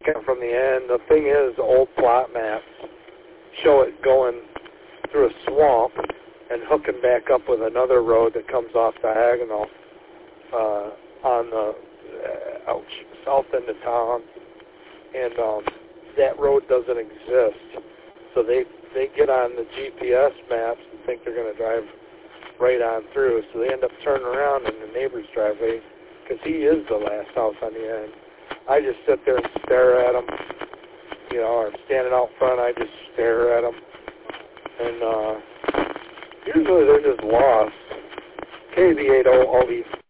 from the end. The thing is, old plot maps show it going through a swamp and hooking back up with another road that comes off diagonal on the south end of town, and that road doesn't exist. So they get on the GPS maps and think they're going to drive right on through, so they end up turning around in the neighbor's driveway because he is the last house on the end. I just sit there and stare at him, or I'm standing out front, I just stare at him, and usually they're just lost. KV80 always